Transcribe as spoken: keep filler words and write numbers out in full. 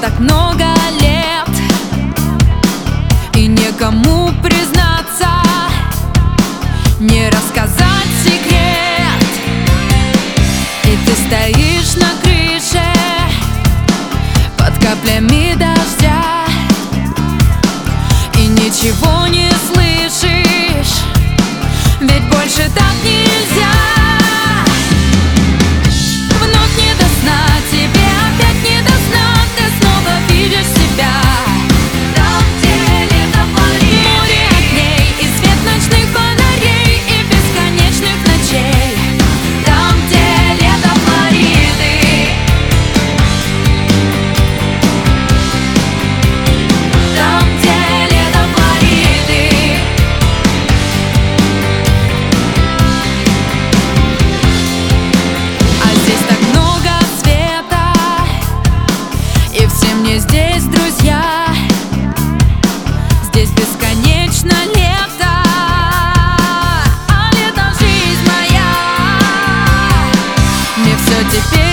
так много лет, и некому признаться, не рассказать секрет. И ты стоишь на крыше под каплями дождя и ничего не слышишь, ведь больше так нельзя. Вновь не до сна, тебе опять не до сна, ты снова видишь себя там, где лето Флориды. Море огней и свет ночных фонарей и бесконечных ночей. Там, где лето Флориды. Там, где лето Флориды. А здесь так много света, и все мне здесь друзья. Здесь бесконечно лето, а лето жизнь моя. Мне все теперь